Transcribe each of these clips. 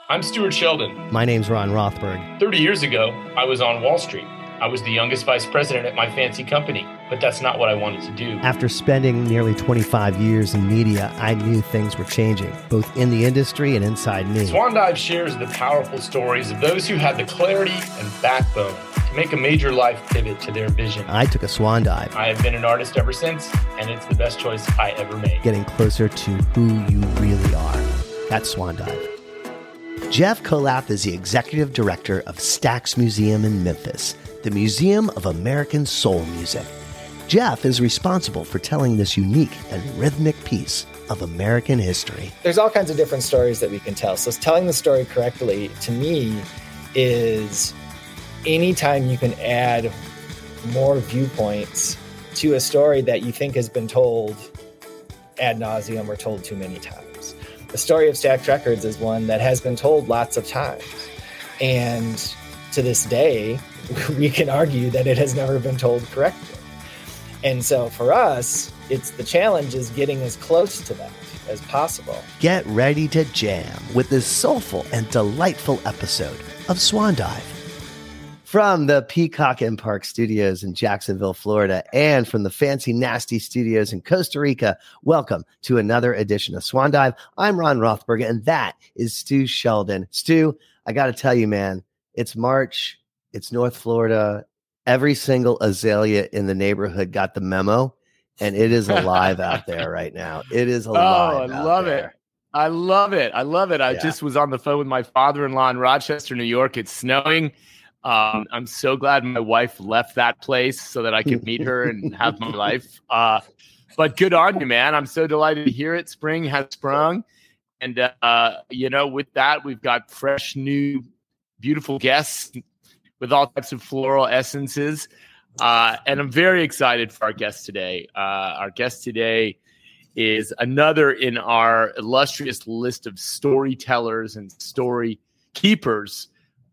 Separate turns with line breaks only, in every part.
I'm Stuart Sheldon.
My name's Ron Rothberg.
30 years ago, I was on Wall Street. I was the youngest vice president at my fancy company, but that's not what I wanted to do.
After spending nearly 25 years in media, I knew things were changing, both in the industry and inside me.
Swan Dive shares the powerful stories of those who had the clarity and backbone to make a major life pivot to their vision.
I took a swan dive.
I have been an artist ever since, and it's the best choice I ever made.
Getting closer to who you really are. That's Swan Dive. Jeff Kolath is the executive director of Stax Museum in Memphis, the Museum of American Soul Music. Jeff is responsible for telling this unique and rhythmic piece of American history.
There's all kinds of different stories that we can tell. So telling the story correctly, to me, is anytime you can add more viewpoints to a story that you think has been told ad nauseum or told too many times. The story of Stax Records is one that has been told lots of times. And to this day, we can argue that it has never been told correctly. And so for us, it's the challenge is getting as close to that as possible.
Get ready to jam with this soulful and delightful episode of Swan Dive. From the Peacock and Park Studios in Jacksonville, Florida, and from the Fancy Nasty Studios in Costa Rica, welcome to another edition of Swan Dive. I'm Ron Rothberg, and that is Stu Sheldon. Stu, I got to tell you, man, it's March. It's North Florida. Every single azalea in the neighborhood got the memo, and it is alive out there right now. It is alive.
Oh, I love it. I love it. I love it. I just was on the phone with my father-in-law in Rochester, New York. It's snowing. I'm so glad my wife left that place so that I could meet her and have my life. But good on you, man. I'm so delighted to hear it. Spring has sprung. And, with that, we've got fresh, new, beautiful guests with all types of floral essences. And I'm very excited for our guest today. Our guest today is another in our illustrious list of storytellers and story keepers.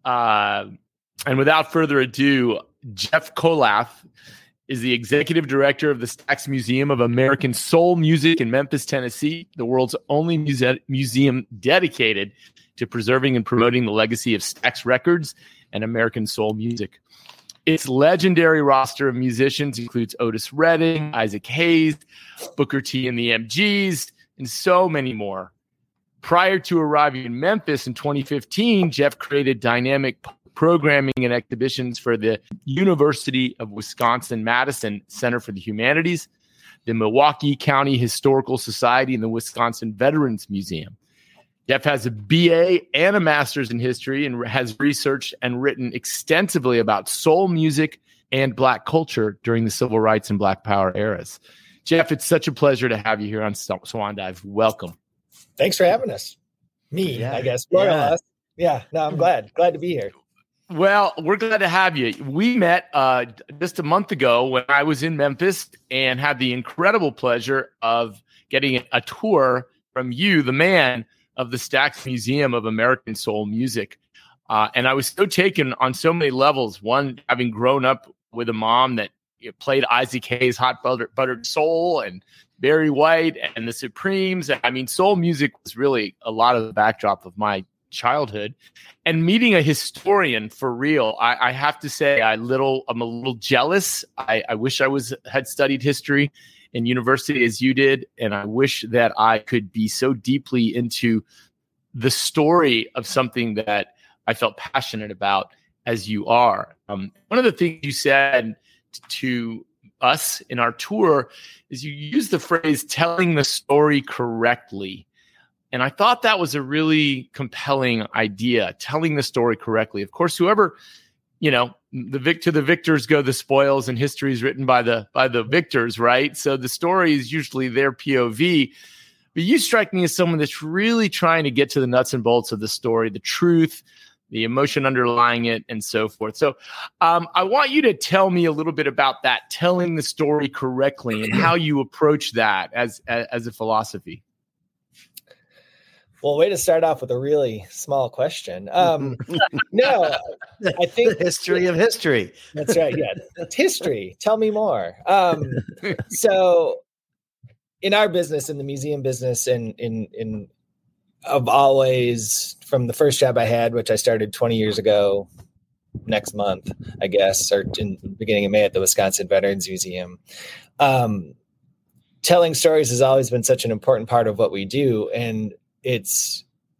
And without further ado, Jeff Kolath is the executive director of the Stax Museum of American Soul Music in Memphis, Tennessee, the world's only museum dedicated to preserving and promoting the legacy of Stax Records and American soul music. Its legendary roster of musicians includes Otis Redding, Isaac Hayes, Booker T and the MGs, and so many more. Prior to arriving in Memphis in 2015, Jeff created dynamic programming and exhibitions for the University of Wisconsin-Madison Center for the Humanities, the Milwaukee County Historical Society, and the Wisconsin Veterans Museum. Jeff has a BA and a master's in history and has researched and written extensively about soul music and Black culture during the civil rights and Black power eras. Jeff, it's such a pleasure to have you here on Swan Dive. Welcome.
Thanks for having us. I guess. More or less. Yeah, no, I'm glad to be here.
Well, we're glad to have you. We met just a month ago when I was in Memphis and had the incredible pleasure of getting a tour from you, the man of the Stax Museum of American Soul Music. And I was so taken on so many levels. One, having grown up with a mom that played Isaac Hayes' Hot Buttered Soul and Barry White and the Supremes. I mean, soul music was really a lot of the backdrop of my childhood, and meeting a historian for real. I have to say I'm a little jealous. I wish I had studied history in university as you did. And I wish that I could be so deeply into the story of something that I felt passionate about as you are. One of the things you said to us in our tour is you used the phrase telling the story correctly. And I thought that was a really compelling idea, telling the story correctly. Of course, whoever, to the victors go the spoils, and history is written by the victors, right? So the story is usually their POV. But you strike me as someone that's really trying to get to the nuts and bolts of the story, the truth, the emotion underlying it, and so forth. So I want you to tell me a little bit about that, telling the story correctly, and how you approach that as a philosophy.
Well, way to start off with a really small question. No, I think
the history of history.
That's right. Yeah, it's history. Tell me more. So, in our business, in the museum business, and I've always from the first job I had, which I started 20 years ago next month, I guess, or in the beginning of May at the Wisconsin Veterans Museum. Telling stories has always been such an important part of what we do. And it's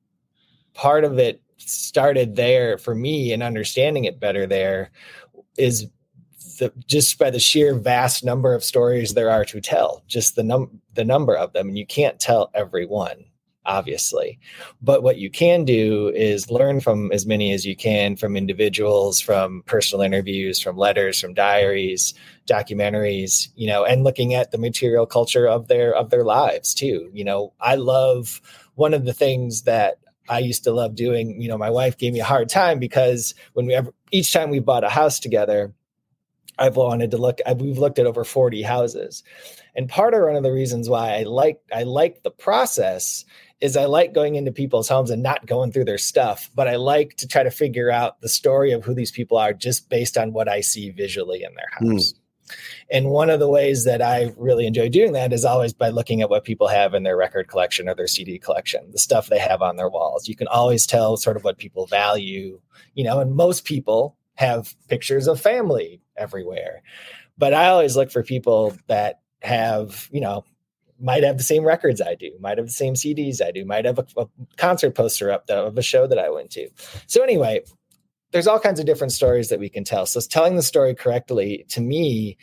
part of it started there for me, and understanding it better there is just by the sheer vast number of stories there are to tell, just the number of them. And you can't tell every one, obviously, but what you can do is learn from as many as you can, from individuals, from personal interviews, from letters, from diaries, documentaries, and looking at the material culture of their lives too. I love, one of the things that I used to love doing, my wife gave me a hard time because each time we bought a house together, we've looked at over 40 houses. And part of one of the reasons why I like the process is I like going into people's homes and not going through their stuff, but I like to try to figure out the story of who these people are just based on what I see visually in their house. And one of the ways that I really enjoy doing that is always by looking at what people have in their record collection or their CD collection, the stuff they have on their walls. You can always tell sort of what people value, and most people have pictures of family everywhere. But I always look for people that have, might have the same records I do, might have the same CDs I do, might have a concert poster up of a show that I went to. So anyway, there's all kinds of different stories that we can tell. So telling the story correctly, to me,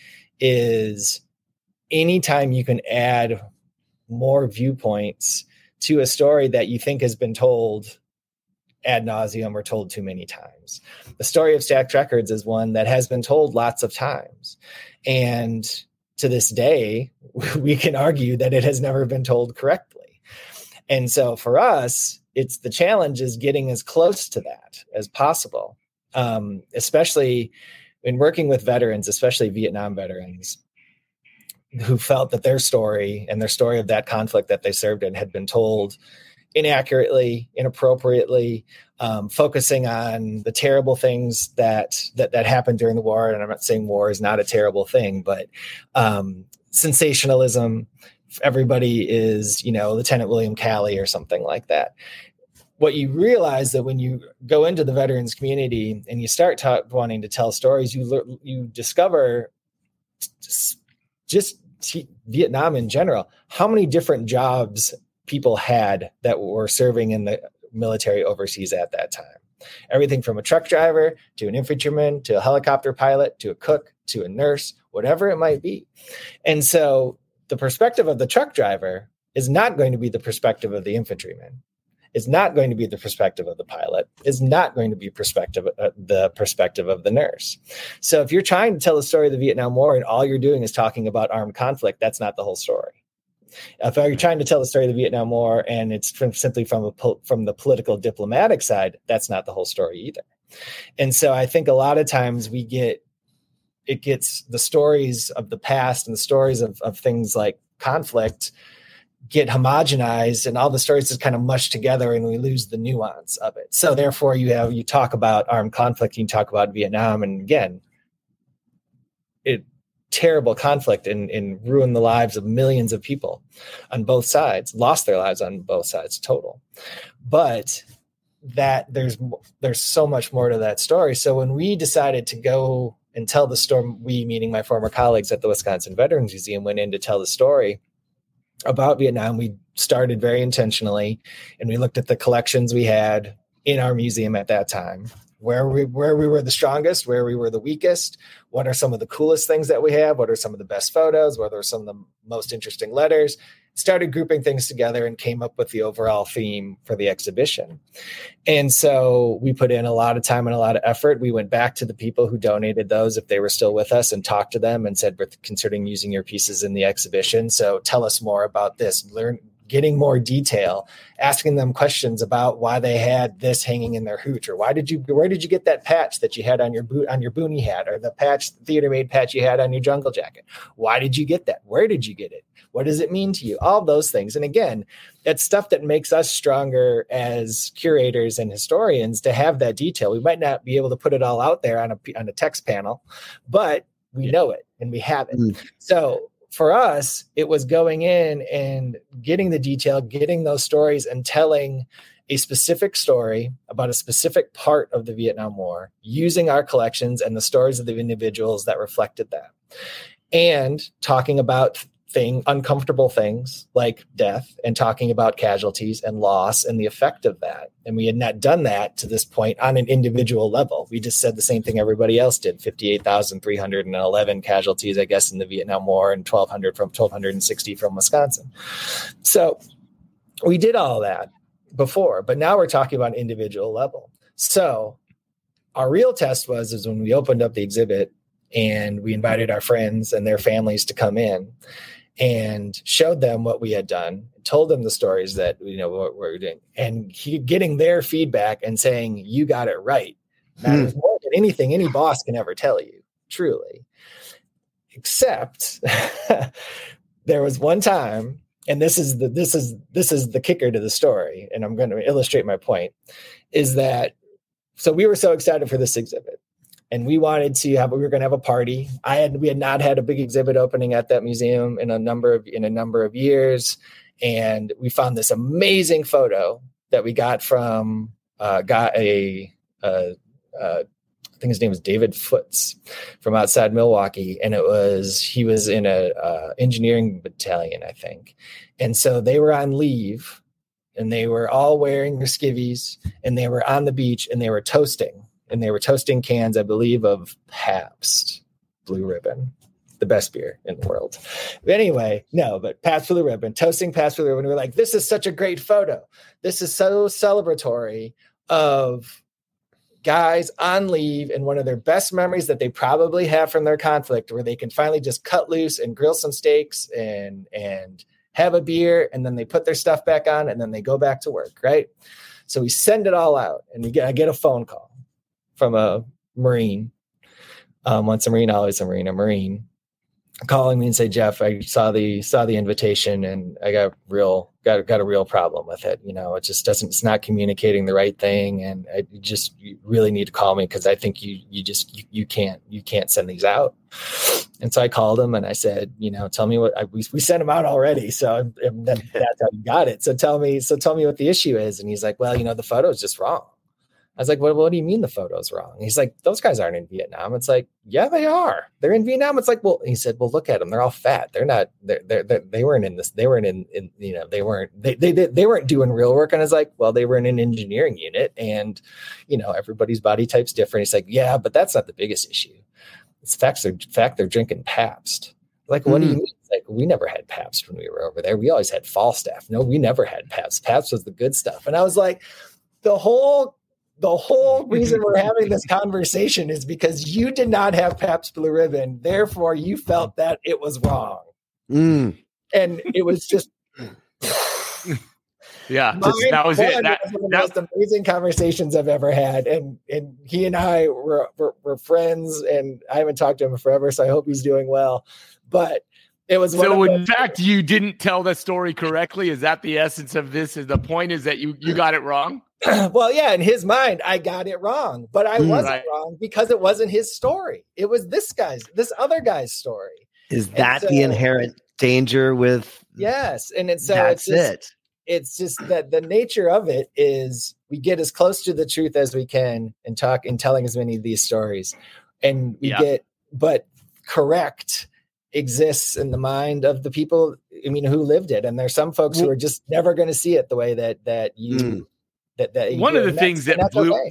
is anytime you can add more viewpoints to a story that you think has been told ad nauseum or told too many times. The story of Stax Records is one that has been told lots of times. And to this day, we can argue that it has never been told correctly. And so for us, the challenge is getting as close to that as possible, especially in working with veterans, especially Vietnam veterans, who felt that their story and their story of that conflict that they served in had been told inaccurately, inappropriately, focusing on the terrible things that happened during the war. And I'm not saying war is not a terrible thing, but sensationalism. Everybody is, Lieutenant William Calley or something like that. What you realize that when you go into the veterans community and you start wanting to tell stories, you discover just Vietnam in general, how many different jobs people had that were serving in the military overseas at that time. Everything from a truck driver to an infantryman to a helicopter pilot to a cook to a nurse, whatever it might be. And so the perspective of the truck driver is not going to be the perspective of the infantryman. It's not going to be the perspective of the pilot. It's not going to be the perspective of the nurse. So if you're trying to tell the story of the Vietnam War and all you're doing is talking about armed conflict, that's not the whole story. If you're trying to tell the story of the Vietnam War and it's simply from the political diplomatic side, that's not the whole story either. And so I think a lot of times it gets the stories of the past and the stories of things like conflict get homogenized and all the stories just kind of mush together and we lose the nuance of it. So therefore you talk about armed conflict, you talk about Vietnam, and again, terrible conflict and ruined the lives of millions of people on both sides, lost their lives on both sides total. But that there's so much more to that story. So when we decided to go and tell the story, we, meaning my former colleagues at the Wisconsin Veterans Museum, went in to tell the story about Vietnam, we started very intentionally and we looked at the collections we had in our museum at that time, where we were the strongest, where we were the weakest, what are some of the coolest things that we have, what are some of the best photos, what are some of the most interesting letters, started grouping things together and came up with the overall theme for the exhibition. And so we put in a lot of time and a lot of effort. We went back to the people who donated those, if they were still with us, and talked to them and said, we're considering using your pieces in the exhibition. So tell us more about this, getting more detail, asking them questions about why they had this hanging in their hooch, or where did you get that patch that you had on your boonie hat, or the theater made patch you had on your jungle jacket? Why did you get that? Where did you get it? What does it mean to you? All those things. And again, that's stuff that makes us stronger as curators and historians to have that detail. We might not be able to put it all out there on a text panel, but we know it and we have it. So for us, it was going in and getting the detail, getting those stories and telling a specific story about a specific part of the Vietnam War using our collections and the stories of the individuals that reflected that, and talking about uncomfortable things like death, and talking about casualties and loss and the effect of that. And we had not done that to this point on an individual level. We just said the same thing everybody else did. 58,311 casualties, I guess, in the Vietnam War, and 1,260 from Wisconsin. So we did all that before, but now we're talking about individual level. So our real test is when we opened up the exhibit and we invited our friends and their families to come in and showed them what we had done, told them the stories that, what we're doing, and getting their feedback and saying, you got it right, matters more than anything any boss can ever tell you, truly. Except there was one time, and this is the kicker to the story, and I'm going to illustrate my point, is that, so we were so excited for this exhibit. And we wanted to we were going to have a party. We had not had a big exhibit opening at that museum in a number of years. And we found this amazing photo that we got from, I think his name was David Foots from outside Milwaukee. And he was in a engineering battalion, I think. And so they were on leave, and they were all wearing their skivvies, and they were on the beach, and they were toasting. And they were toasting cans, I believe, of Pabst Blue Ribbon, the best beer in the world. But anyway, but Pabst Blue Ribbon, toasting Pabst Blue Ribbon. We were like, this is such a great photo. This is so celebratory of guys on leave, and one of their best memories that they probably have from their conflict, where they can finally just cut loose and grill some steaks and have a beer, and then they put their stuff back on, and then they go back to work, right? So we send it all out, and I get a phone call from a Marine, once a Marine, always a Marine, calling me and say, Jeff, I saw the invitation, and I got a real problem with it. It just it's not communicating the right thing. And you really need to call me, because I think you can't send these out. And so I called him and I said, tell me what we sent him out already. So that's how you got it. So tell me what the issue is. And he's like, well, the photo is just wrong. I was like, well, what do you mean the photo's wrong? And he's like, those guys aren't in Vietnam. It's like, yeah, they are. They're in Vietnam. It's like, well, he said, well, look at them. They're all fat. They're not, they weren't in this. They weren't they weren't doing real work. And I was like, well, they were in an engineering unit, and, everybody's body type's different. He's like, yeah, but that's not the biggest issue. It's the fact they're drinking Pabst. Like, what do you mean? It's like, we never had Pabst when we were over there. We always had Falstaff. No, we never had Pabst. Pabst was the good stuff. And I was like, the whole reason we're having this conversation is because you did not have Pabst Blue Ribbon. Therefore, you felt that it was wrong. And it was just,
yeah, that was it. That
was one of the most amazing conversations I've ever had. And he and I were friends, and I haven't talked to him forever, so I hope he's doing well. But it was
in fact, you didn't tell the story correctly. Is that the essence of this? Is the point is that you got it wrong?
Well, yeah, in his mind, I got it wrong, but I wasn't wrong, because it wasn't his story. It was this other guy's story.
Is that the inherent danger with?
Yes. And it's just that the nature of it is we get as close to the truth as we can and talk and telling as many of these stories, and but correct exists in the mind of the people, who lived it. And there's some folks who are just never going to see it the way that you,
one of the things that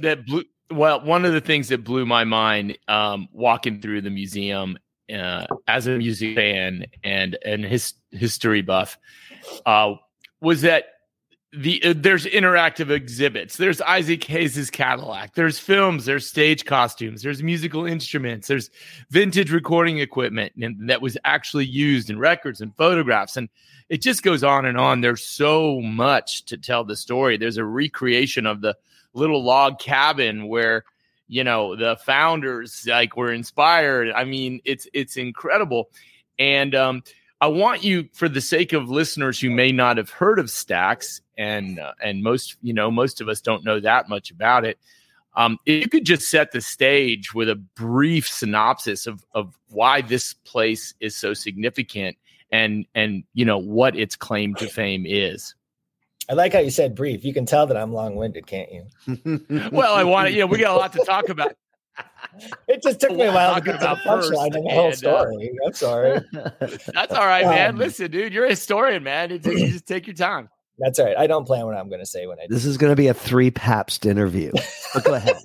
blew my mind walking through the museum as a music fan and history buff was that there's interactive exhibits. There's Isaac Hayes' Cadillac. There's films. There's stage costumes. There's musical instruments. There's vintage recording equipment that was actually used in records and photographs. And it just goes on and on. There's so much to tell the story. There's a recreation of the little log cabin where, the founders were inspired. I mean, it's incredible. And I want you, for the sake of listeners who may not have heard of Stax, and most of us don't know that much about it, if you could just set the stage with a brief synopsis of why this place is so significant and what its claim to fame is.
I like how you said brief. You can tell that I'm long-winded, can't you?
Well, I want to, we got a lot to talk about.
It just took me a while to get to the punchline and the whole story. I'm sorry.
That's all right, man. Listen, dude, you're a historian, man. You just take your time.
That's all right. I don't plan what I'm going to say when I do.
This is going to be a 3 Pabst interview. But go ahead.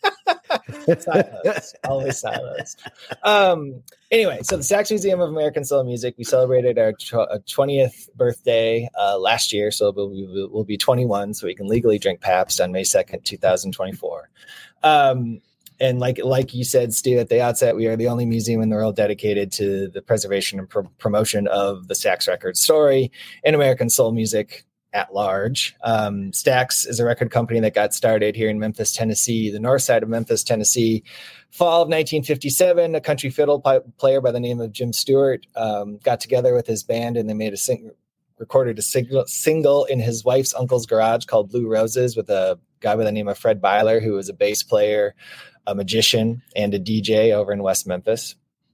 Silence. Always silence. Anyway, so the Stax Museum of American Soul Music, we celebrated our 20th birthday last year. So we'll be 21, so we can legally drink Pabst on May 2nd, 2024. And like you said, Steve, at the outset, we are the only museum in the world dedicated to the preservation and promotion of the Stax Records story and American soul music at large. Stax is a record company that got started here in Memphis, Tennessee, the north side of Memphis, Tennessee. Fall of 1957, a country fiddle player by the name of Jim Stewart got together with his band, and they recorded a single in his wife's uncle's garage called Blue Roses with a guy by the name of Fred Byler, who was a bass player, a magician, and a DJ over in West Memphis.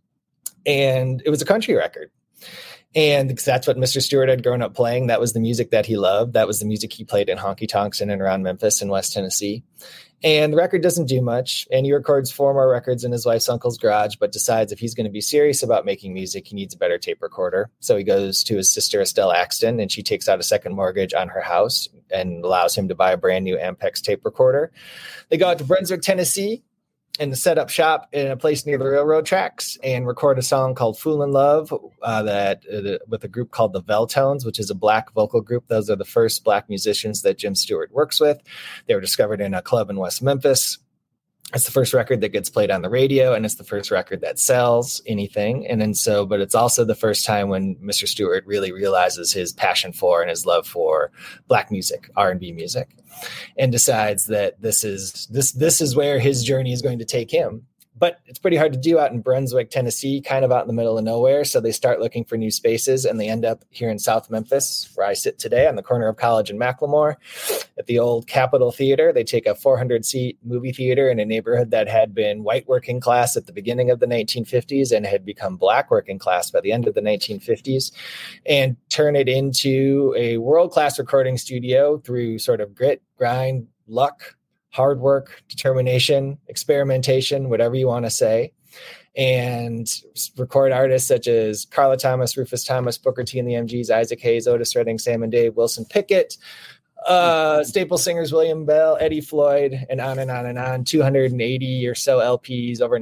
And it was a country record. And that's what Mr. Stewart had grown up playing. That was the music that he loved. That was the music he played in honky tonks in and around Memphis and West Tennessee. And the record doesn't do much. And he records 4 more records in his wife's uncle's garage, but decides if he's going to be serious about making music, he needs a better tape recorder. So he goes to his sister, Estelle Axton, and she takes out a second mortgage on her house and allows him to buy a brand new Ampex tape recorder. They go out to Brunswick, Tennessee, and set up shop in a place near the railroad tracks and record a song called Fool in Love with a group called the Veltones, which is a black vocal group. Those are the first black musicians that Jim Stewart works with. They were discovered in a club in West Memphis. It's the first record that gets played on the radio, and it's the first record that sells anything. But it's also the first time when Mr. Stewart really realizes his passion for and his love for black music, R&B music, and decides that this is where his journey is going to take him. But it's pretty hard to do out in Brunswick, Tennessee, kind of out in the middle of nowhere. So they start looking for new spaces, and they end up here in South Memphis, where I sit today on the corner of College and Macklemore at the old Capitol Theater. They take a 400-seat movie theater in a neighborhood that had been white working class at the beginning of the 1950s and had become black working class by the end of the 1950s, and turn it into a world-class recording studio through sort of grit, grind, luck, hard work, determination, experimentation, whatever you want to say, and record artists such as Carla Thomas, Rufus Thomas, Booker T and the MGs, Isaac Hayes, Otis Redding, Sam and Dave, Wilson Pickett, staple singers William Bell, Eddie Floyd, and on and on and on. 280 or so LPs, over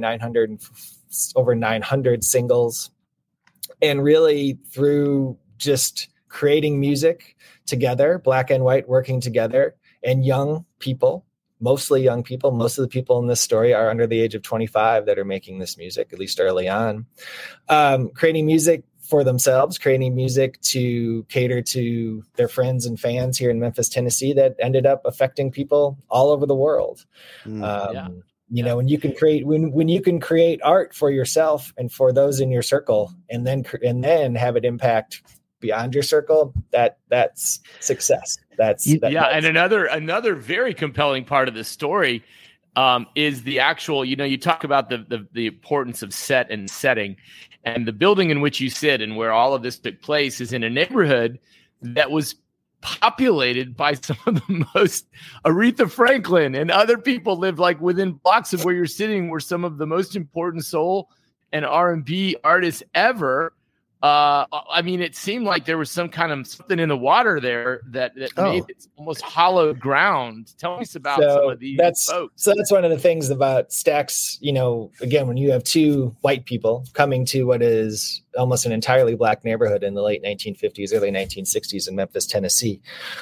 900 singles. And really through just creating music together, black and white working together, and young people, mostly young people. Most of the people in this story are under the age of 25 that are making this music, at least early on. Creating music for themselves, creating music to cater to their friends and fans here in Memphis, Tennessee, that ended up affecting people all over the world. You know, when you can create, when you can create art for yourself and for those in your circle, and then have it impact beyond your circle, that's success. And another very compelling part of the story
is the actual, you talk about the importance of set and setting, and the building in which you sit and where all of this took place is in a neighborhood that was populated by some of the most Aretha Franklin and other people lived like within blocks of where you're sitting, were some of the most important soul and R&B artists ever. I mean, it seemed like there was some kind of something in the water there that made it almost hollow ground. Tell us about some of these folks.
So that's one of the things about Stax, again, when you have 2 white people coming to what is almost an entirely black neighborhood in the late 1950s, early 1960s in Memphis, Tennessee,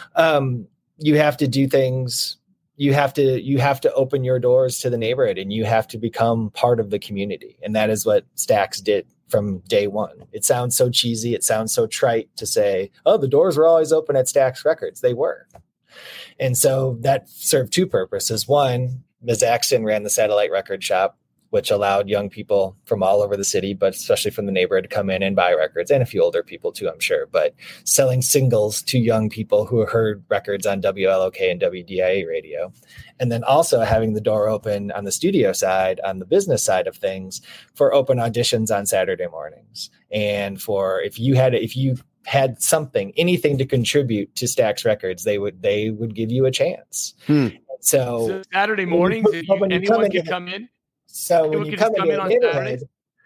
you have to do things. You have to open your doors to the neighborhood, and you have to become part of the community. And that is what Stax did from day one. It sounds so cheesy. It sounds so trite to say, oh, the doors were always open at Stax Records. They were. And so that served 2 purposes. One, Ms. Axton ran the satellite record shop, which allowed young people from all over the city, but especially from the neighborhood, to come in and buy records, and a few older people too, I'm sure, but selling singles to young people who heard records on WLOK and WDIA radio. And then also having the door open on the studio side, on the business side of things, for open auditions on Saturday mornings. And for if you had anything to contribute to Stax Records, they would give you a chance. So
Saturday mornings, anyone could come in.
So when you come into the neighborhood,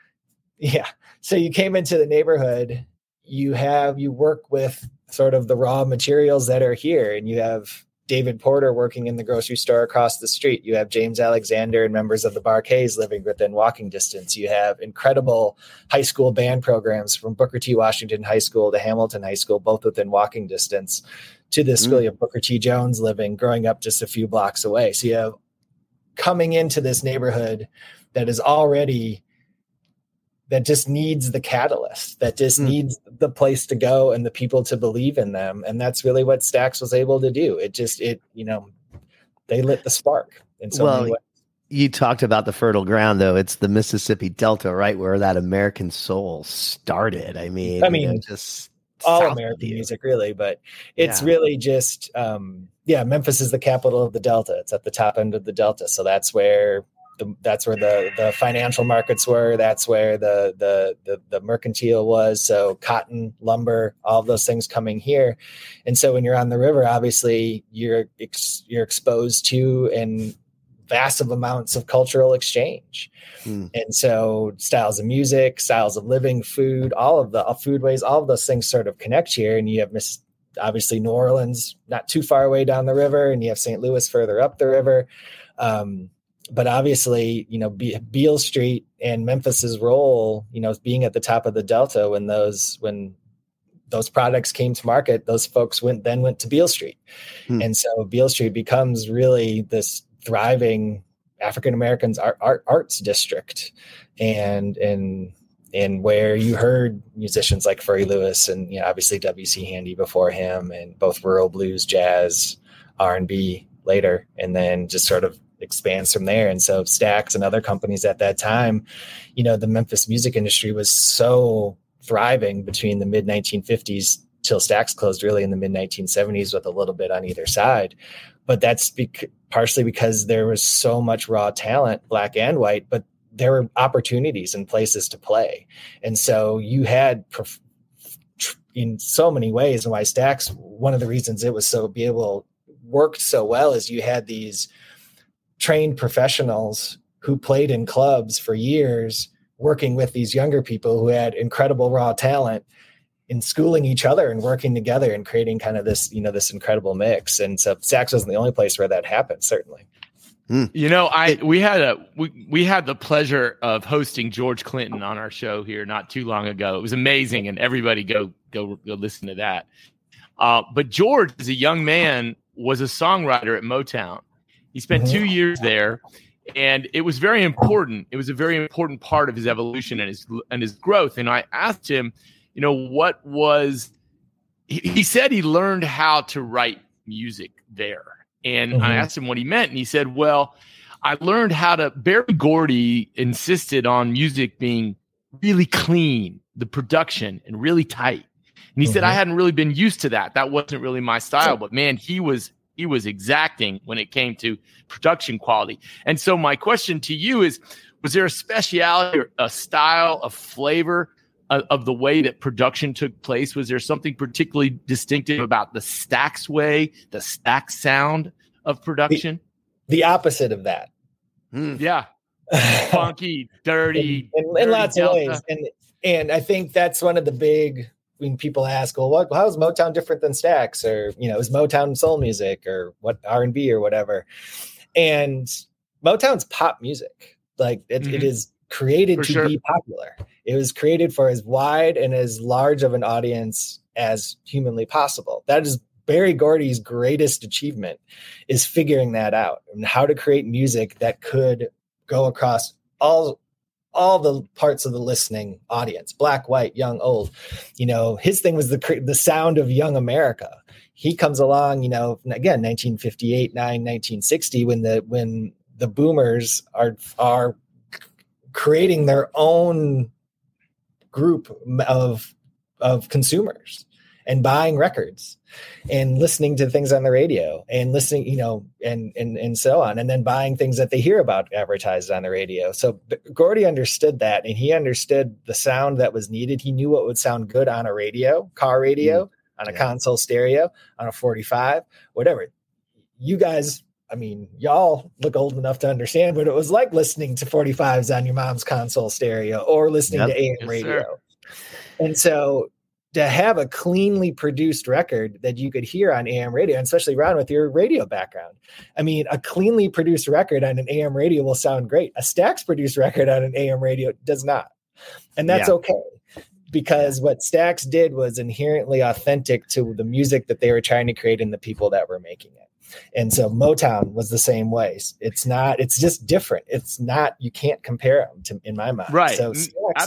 so you came into the neighborhood, you work with sort of the raw materials that are here, and you have David Porter working in the grocery store across the street. You have James Alexander and members of the Bar-Kays living within walking distance. You have incredible high school band programs from Booker T. Washington High School to Hamilton High School, both within walking distance, to the school of Booker T. Jones growing up just a few blocks away. So you have coming into this neighborhood that is already, that just needs the catalyst, that just needs the place to go and the people to believe in them. And that's really what Stax was able to do. They lit the spark in so many ways.
You talked about the fertile ground, though. It's the Mississippi Delta, right, where that American soul started. I mean, just
all American music, really, but it's really just, Memphis is the capital of the Delta. It's at the top end of the Delta. So that's where the financial markets were. That's where the mercantile was. So cotton, lumber, all of those things coming here. And so when you're on the river, obviously you're exposed to and vast amounts of cultural exchange. And so styles of music, styles of living, food, all of the foodways, all of those things sort of connect here. And you have obviously New Orleans, not too far away down the river, and you have St. Louis further up the river. But obviously, Beale Street and Memphis's role, being at the top of the Delta when those products came to market, those folks went to Beale Street. And so Beale Street becomes really this thriving African-Americans arts district, and where you heard musicians like Furry Lewis and obviously W.C. Handy before him, and both rural blues, jazz, R&B later, and then just sort of expands from there. And so Stax and other companies at that time, the Memphis music industry was so thriving between the mid 1950s till Stax closed really in the mid 1970s with a little bit on either side. But that's partially because there was so much raw talent, black and white, but there were opportunities and places to play. And so you had in so many ways, and why Stax, one of the reasons it was worked so well is you had these trained professionals who played in clubs for years, working with these younger people who had incredible raw talent, in schooling each other and working together and creating kind of this, this incredible mix. And so Stax wasn't the only place where that happened, certainly.
We had the pleasure of hosting George Clinton on our show here not too long ago. It was amazing, and everybody go listen to that. But George, as a young man, was a songwriter at Motown. He spent 2 years there, and it was very important. It was a very important part of his evolution and his growth. And I asked him, what was he said he learned how to write music there. And I asked him what he meant, and he said, well, I learned how to. Berry Gordy insisted on music being really clean, the production, and really tight. And he said, I hadn't really been used to that. That wasn't really my style, but man, he was exacting when it came to production quality. And so my question to you is, was there a speciality or a style, a flavor of the way that production took place? Was there something particularly distinctive about the Stax way, the Stax sound of production?
The opposite of that.
Yeah. Funky, dirty.
In lots of ways. And I think that's one of the big, when people ask, well, how is Motown different than Stax? Or, is Motown soul music or what R&B or whatever? And Motown's pop music. Like it is created to be popular. It was created for as wide and as large of an audience as humanly possible. That is Berry Gordy's greatest achievement, is figuring that out and how to create music that could go across all the parts of the listening audience, black, white, young, old. His thing was the sound of young America. He comes along, again, 1958, 1960, when the boomers are creating their own group of consumers. and buying records and listening to things on the radio and listening, and so on. And then buying things that they hear about advertised on the radio. So Gordy understood that, and he understood the sound that was needed. He knew what would sound good on a radio, car radio, on a console stereo, on a 45, whatever. You guys, y'all look old enough to understand what it was like listening to 45s on your mom's console stereo or listening to AM radio. Sir. And so to have a cleanly produced record that you could hear on AM radio, and especially Ron with your radio background, a cleanly produced record on an AM radio will sound great. A Stax produced record on an AM radio does not. And that's okay. Because what Stax did was inherently authentic to the music that they were trying to create and the people that were making it. And so Motown was the same way. It's just different. It's not, you can't compare them in my mind.
Right.
So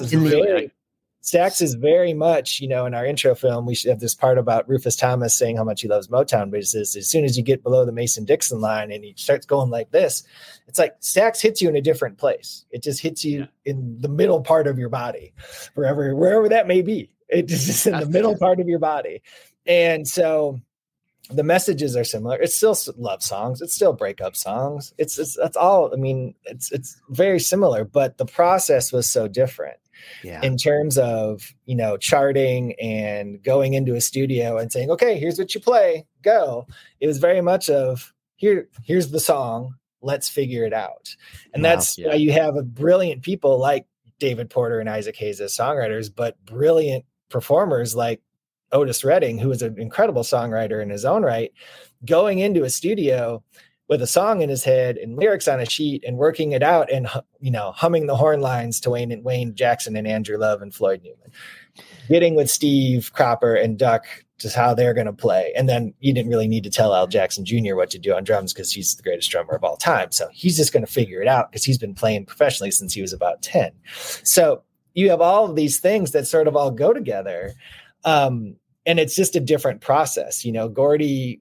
Stax is very much, in our intro film, we should have this part about Rufus Thomas saying how much he loves Motown, but he says, as soon as you get below the Mason-Dixon line and he starts going like this, it's like Stax hits you in a different place. It just hits you in the middle part of your body, wherever that may be. It just in the middle part of your body. And so the messages are similar. It's still love songs. It's still breakup songs. That's all. It's very similar, but the process was so different. In terms of, charting and going into a studio and saying, okay, here's what you play, go. It was very much of here's the song. Let's figure it out. And that's why you have brilliant people like David Porter and Isaac Hayes as songwriters, but brilliant performers like Otis Redding, who is an incredible songwriter in his own right, going into a studio with a song in his head and lyrics on a sheet and working it out and, humming the horn lines to Wayne Jackson and Andrew Love and Floyd Newman, getting with Steve Cropper and Duck just how they're going to play. And then you didn't really need to tell Al Jackson Jr. what to do on drums because he's the greatest drummer of all time. So he's just going to figure it out because he's been playing professionally since he was about 10. So you have all of these things that sort of all go together. And it's just a different process. Gordy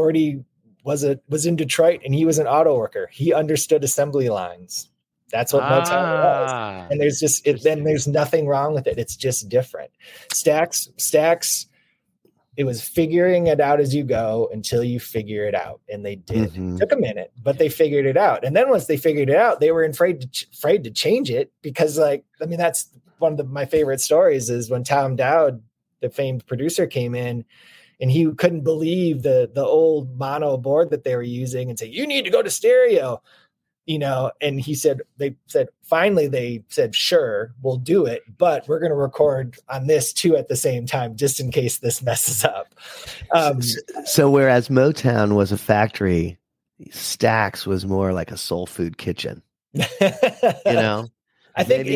was in Detroit and he was an auto worker. He understood assembly lines. That's what Motown was. And there's nothing wrong with it. It's just different. Stax, it was figuring it out as you go until you figure it out. And they did. It took a minute, but they figured it out. And then once they figured it out, they were afraid to change it because that's one of my favorite stories is when Tom Dowd, the famed producer, came in and he couldn't believe the old mono board that they were using and say, you need to go to stereo, and they said, sure, we'll do it, but we're going to record on this too at the same time, just in case this messes up.
So whereas Motown was a factory, Stax was more like a soul food kitchen, I
think,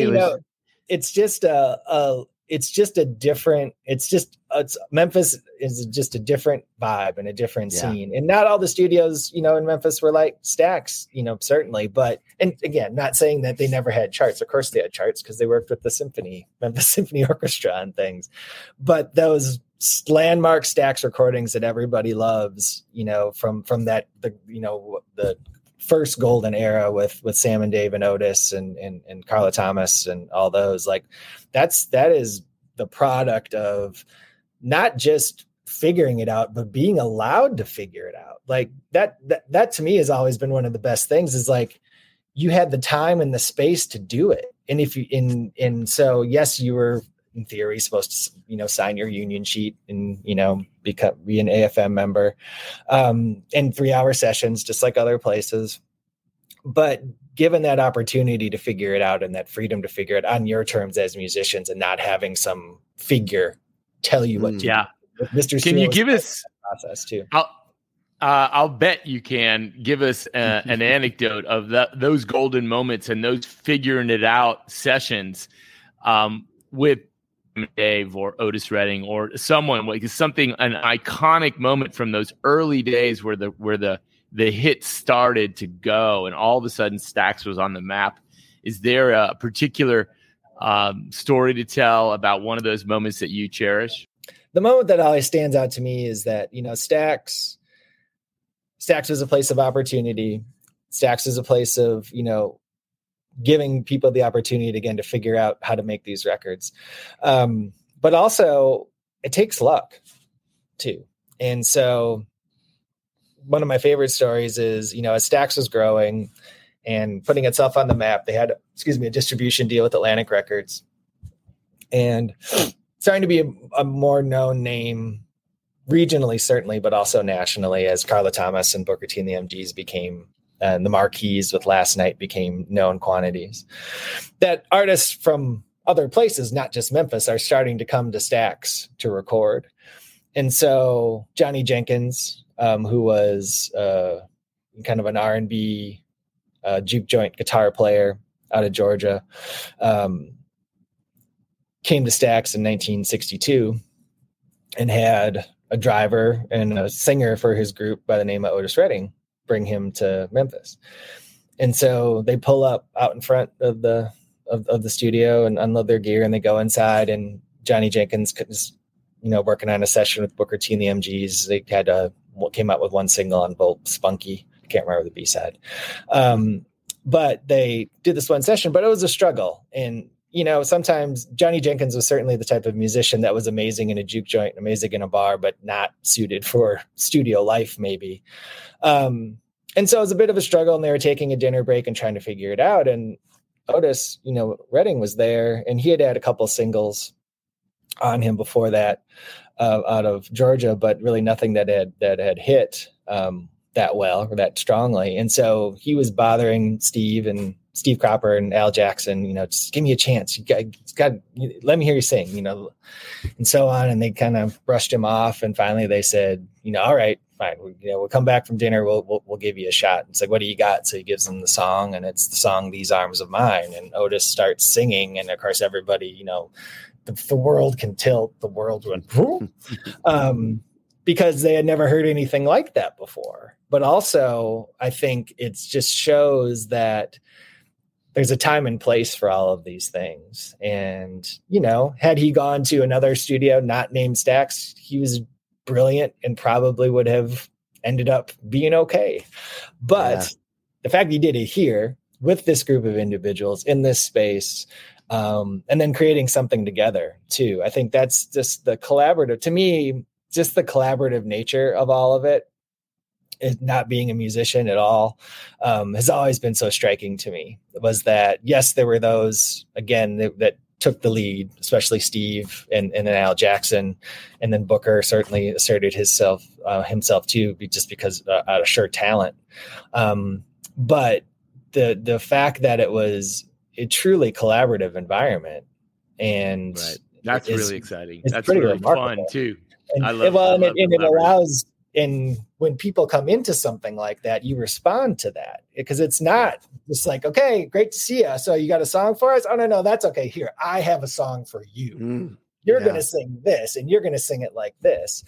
Memphis is just a different vibe and a different scene. And not all the studios, in Memphis were like Stax, certainly. But, and again, not saying that they never had charts. Of course they had charts because they worked with the Memphis Symphony Orchestra and things. But those landmark Stax recordings that everybody loves, from that, the first golden era with Sam and Dave and Otis and Carla Thomas and all those, that is the product of not just figuring it out, but being allowed to figure it out. That to me has always been one of the best things is you had the time and the space to do it. And so yes, you were in theory supposed to, sign your union sheet and, be an AFM member, and 3-hour sessions, just like other places. But given that opportunity to figure it out and that freedom to figure it on your terms as musicians and not having some figure tell you what to do. Mr.
Can you give us
process too?
I'll bet you can give us an anecdote of those golden moments and those figuring it out sessions with Dave or Otis Redding or someone, an iconic moment from those early days where the hit started to go and all of a sudden Stax was on the map. Is there a particular story to tell about one of those moments that you cherish?
The moment that always stands out to me is that, Stax was a place of opportunity. Stax is a place of, giving people the opportunity again to figure out how to make these records. But also it takes luck. too. And so one of my favorite stories is, as Stax was growing and putting itself on the map, they had, a distribution deal with Atlantic Records and starting to be a more known name regionally, certainly, but also nationally, as Carla Thomas and Booker T and the MGs became, and the Marquees with Last Night became known quantities. That artists from other places, not just Memphis, are starting to come to Stax to record. And so Johnny Jenkins, who was kind of an R&B juke joint guitar player out of Georgia, came to Stax in 1962 and had a driver and a singer for his group by the name of Otis Redding bring him to Memphis. And so they pull up out in front of the studio and unload their gear, and they go inside, and Johnny Jenkins is, working on a session with Booker T and the MGs. They had came out with one single on Volt, Spunky. I can't remember the B-side. But they did this one session, but it was a struggle. And, sometimes Johnny Jenkins was certainly the type of musician that was amazing in a juke joint, amazing in a bar, but not suited for studio life, maybe. And so it was a bit of a struggle, and they were taking a dinner break and trying to figure it out. And Otis, Redding was there, and he had a couple singles on him before that out of Georgia, but really nothing that had hit that well or that strongly. And so he was bothering Steve Cropper and Al Jackson, just give me a chance. You got let me hear you sing, and so on. And they kind of brushed him off. And finally they said, all right, fine. We'll come back from dinner. We'll give you a shot. It's like, what do you got? So he gives them the song, and it's the song, These Arms of Mine. And Otis starts singing. And of course, everybody, the world can tilt. The world went, because they had never heard anything like that before. But also, I think it just shows that there's a time and place for all of these things. And, had he gone to another studio not named Stax, he was brilliant and probably would have ended up being okay. But the fact he did it here with this group of individuals in this space, and then creating something together too, I think that's just the collaborative, to me, just the collaborative nature of all of it. It not being a musician at all has always been so striking to me. Was that, yes, there were those, again, that took the lead, especially Steve and then Al Jackson, and then Booker certainly asserted himself too, just because out of sheer talent. But the fact that it was a truly collaborative environment, and
that's really exciting. That's
really
really
remarkable.
Fun too.
And
I love
it allows. And when people come into something like that, you respond to that, because it's not just like, okay, great to see you. So you got a song for us? Oh, no, that's okay. Here, I have a song for you. You're going to sing this, and you're going to sing it like this.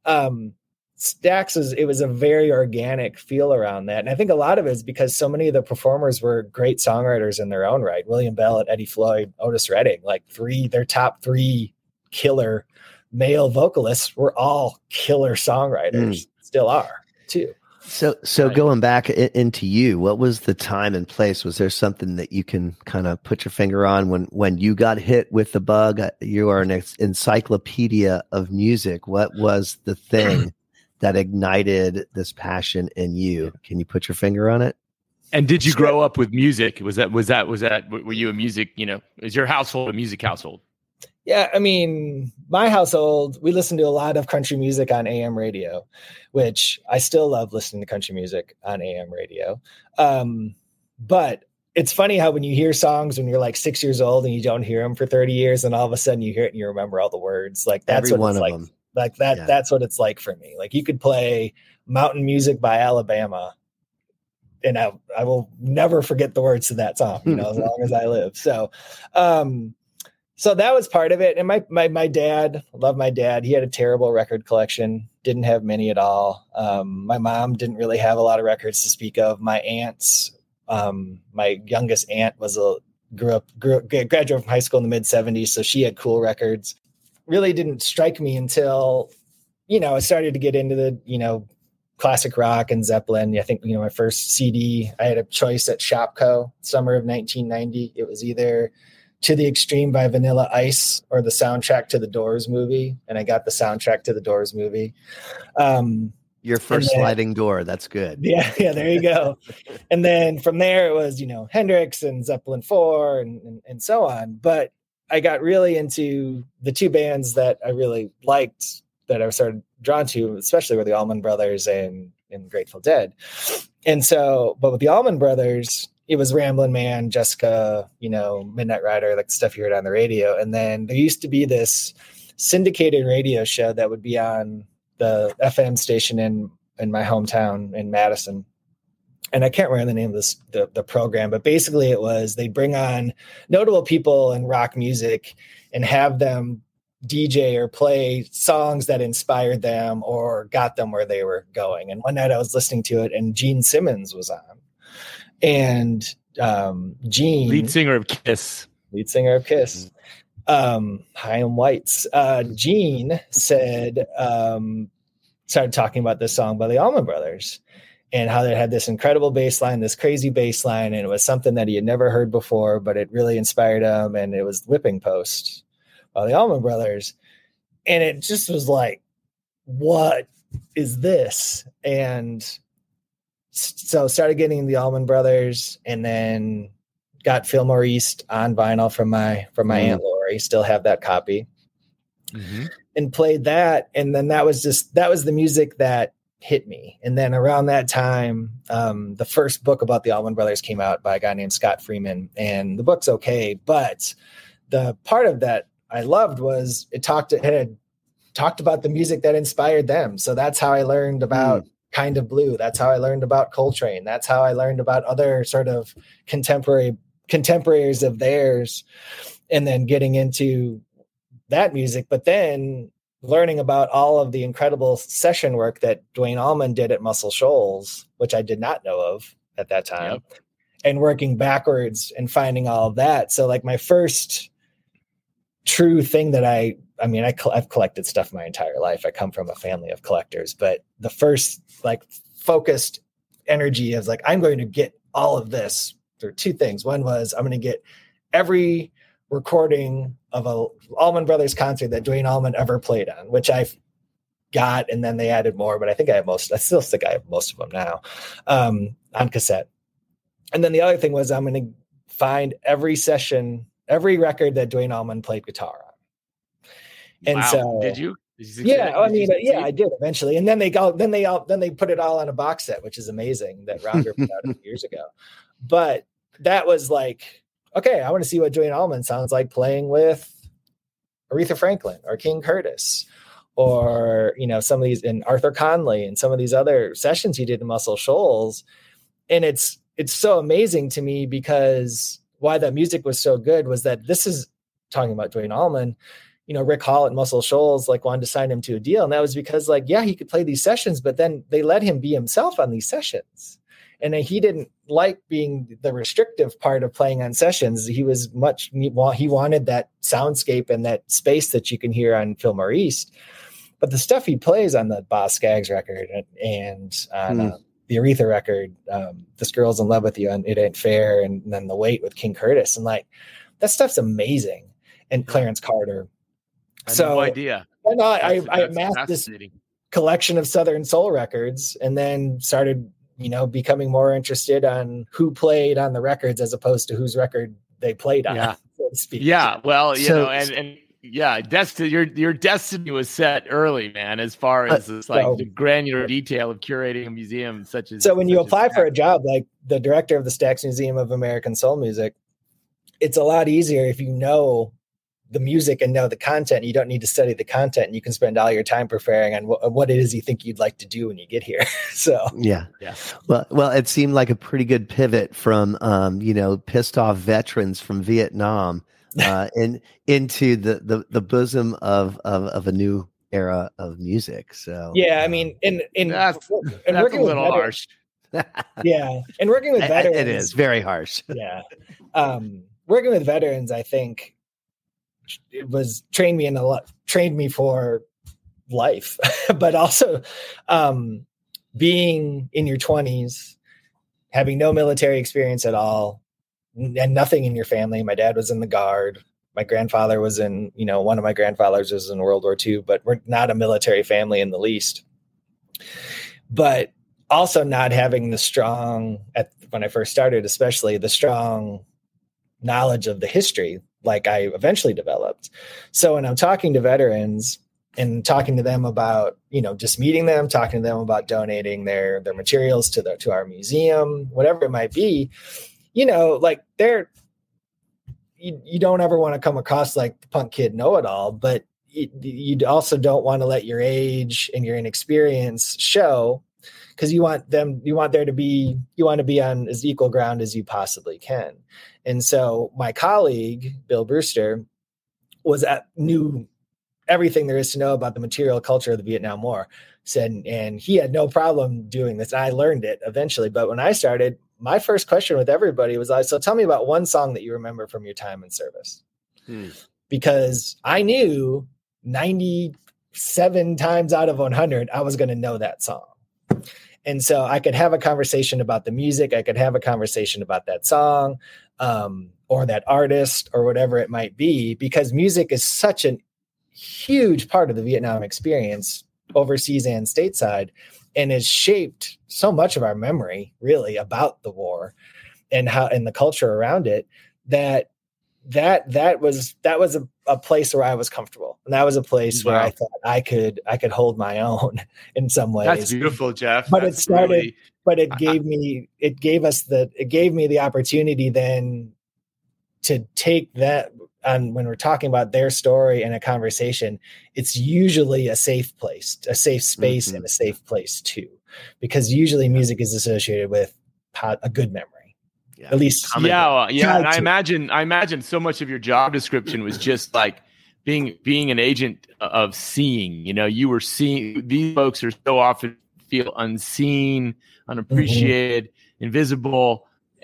Stax it was a very organic feel around that. And I think a lot of it is because so many of the performers were great songwriters in their own right. William Bell, Eddie Floyd, Otis Redding, their top three killer male vocalists were all killer songwriters, still are too.
So going back into you, what was the time and place? Was there something that you can kind of put your finger on when you got hit with the bug? You are an encyclopedia of music. What was the thing that ignited this passion in you? Can you put your finger on it?
And did you grow up with music? Was that, were you a music, is your household a music household?
Yeah, I mean, my household, we listened to a lot of country music on AM radio, which I still love listening to country music on AM radio. But it's funny how when you hear songs when you're like 6 years old and you don't hear them for 30 years, and all of a sudden you hear it and you remember all the words. Like that's what it's like. Like that. Yeah. That's what it's like for me. Like you could play Mountain Music by Alabama, and I will never forget the words to that song, as long as I live. So that was part of it. And my dad, I love my dad. He had a terrible record collection, didn't have many at all. My mom didn't really have a lot of records to speak of. My aunts, my youngest aunt graduated from high school in the mid 70s. So she had cool records. Really didn't strike me until, I started to get into the, classic rock and Zeppelin. I think, my first CD, I had a choice at Shopko, summer of 1990. It was either To the Extreme by Vanilla Ice, or the soundtrack to the Doors movie. And I got the soundtrack to the Doors movie.
Your first sliding door. That's good.
Yeah, there you go. And then from there it was, Hendrix and Zeppelin 4 and so on. But I got really into the two bands that I really liked, that I started drawn to, especially were the Allman Brothers and Grateful Dead. And so, but with the Allman Brothers, it was Ramblin' Man, Jessica, Midnight Rider, like the stuff you heard on the radio. And then there used to be this syndicated radio show that would be on the FM station in my hometown in Madison. And I can't remember the name of the program, but basically it was, they bring on notable people in rock music and have them DJ or play songs that inspired them or got them where they were going. And one night I was listening to it and Gene Simmons was on. And Gene,
lead singer of Kiss,
Chaim Whites, Gene said, started talking about this song by the Allman Brothers and how they had this incredible bass line, this crazy bass line. And it was something that he had never heard before, but it really inspired him. And it was Whipping Post by the Allman Brothers. And it just was like, what is this? And so started getting the Allman Brothers, and then got Fillmore East on vinyl from my Aunt Lori. Still have that copy, and played that. And then that was the music that hit me. And then around that time, the first book about the Allman Brothers came out by a guy named Scott Freeman, and the book's okay, but the part of that I loved was it had talked about the music that inspired them. So that's how I learned about Kind of Blue. That's how I learned about Coltrane. That's how I learned about other sort of contemporaries of theirs, and then getting into that music. But then learning about all of the incredible session work that Duane Allman did at Muscle Shoals, which I did not know of at that time, and working backwards and finding all of that. So like my first true thing that I've collected stuff my entire life. I come from a family of collectors, but the first like focused energy of like, I'm going to get all of this. There are two things. One was I'm going to get every recording of a Allman Brothers concert that Duane Allman ever played on, which I've got. And then they added more, but I still think I have most of them now on cassette. And then the other thing was I'm going to find every record that Duane Allman played guitar on. And so
did you?
I did eventually. And then they put it all on a box set, which is amazing, that Rounder put out years ago. But that was like, okay, I want to see what Duane Allman sounds like playing with Aretha Franklin or King Curtis, or, some of these, and Arthur Conley and some of these other sessions he did in Muscle Shoals. And it's so amazing to me, because why that music was so good was that this is talking about Duane Allman. Rick Hall at Muscle Shoals wanted to sign him to a deal. And that was because he could play these sessions, but then they let him be himself on these sessions. And he didn't like being the restrictive part of playing on sessions. He wanted that soundscape and that space that you can hear on Fillmore East. But the stuff he plays on the Boz Scaggs record and on the Aretha record, This Girl's in Love with You, and It Ain't Fair, and then The Wait with King Curtis. And that stuff's amazing. And Clarence Carter.
I had no idea.
And I amassed this collection of Southern Soul records, and then started, becoming more interested on who played on the records as opposed to whose record they played on, so to speak.
Yeah. Well, your destiny was set early, man, as far as the granular detail of curating a museum such as.
So when you apply for a job like the director of the Stax Museum of American Soul Music, it's a lot easier if you know the music and know the content. You don't need to study the content, and you can spend all your time preparing on what it is you think you'd like to do when you get here. So
yeah. Well, it seemed like a pretty good pivot from pissed off veterans from Vietnam into the bosom of a new era of music. So
yeah, I mean,
that's a little harsh.
Yeah, and working with veterans,
it is very harsh.
Yeah, working with veterans, I think, it was trained me for life, but also being in your 20s, having no military experience at all, and nothing in your family. My dad was in the Guard. My grandfather was in, one of my grandfathers was in World War II, but we're not a military family in the least. But also not having the strong, when I first started, especially the strong knowledge of the history like I eventually developed. So when I'm talking to veterans and talking to them about, just meeting them, talking to them about donating their materials to our museum, whatever it might be, like you don't ever want to come across like the punk kid know-it-all, but you also don't want to let your age and your inexperience show, because you want to be on as equal ground as you possibly can. And so my colleague, Bill Brewster, knew everything there is to know about the material culture of the Vietnam War. And he had no problem doing this. I learned it eventually. But when I started, my first question with everybody was like, so tell me about one song that you remember from your time in service. Because I knew 97 times out of 100, I was going to know that song. And so I could have a conversation about the music. I could have a conversation about that song, or that artist, or whatever it might be, because music is such a huge part of the Vietnam experience, overseas and stateside, and has shaped so much of our memory, really, about the war and the culture around it, that was a place where I was comfortable, and that was a place where I thought I could hold my own in some ways.
That's beautiful, Jeff.
But it gave me the opportunity then to take that on when we're talking about their story in a conversation. It's usually a safe place, a safe space, and a safe place too, because usually music is associated with a good memory. At least,
And I imagine so much of your job description was just like being an agent of seeing. You were seeing these folks are so often feel unseen, unappreciated, invisible,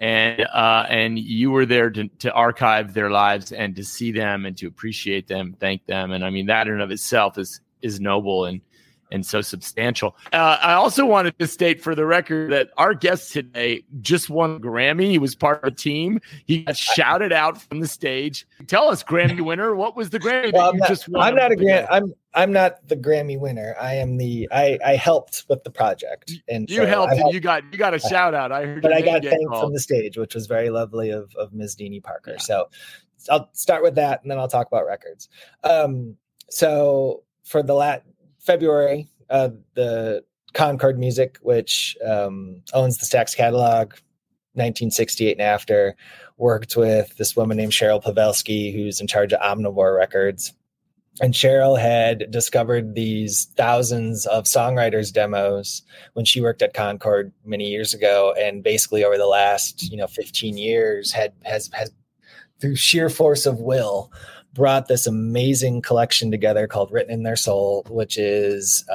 and you were there to archive their lives and to see them and to appreciate them, thank them, and I mean that in and of itself is noble and so substantial. I also wanted to state for the record that our guest today just won a Grammy. He was part of a team. He got shouted out from the stage. Tell us, Grammy winner, what was the Grammy that you just won?
I'm not the Grammy winner. I helped with the project, and
you helped, and you got a shout out. I heard,
but I got thanked from the stage, which was very lovely of Ms. Deanie Parker. Yeah. So I'll start with that, and then I'll talk about records. So for the February, the Concord Music, which owns the Stax catalog, 1968 and after, worked with this woman named Cheryl Pavelski, who's in charge of Omnivore Records. And Cheryl had discovered these thousands of songwriters demos when she worked at Concord many years ago. And basically over the last, 15 years has through sheer force of will brought this amazing collection together called Written in Their Soul, which is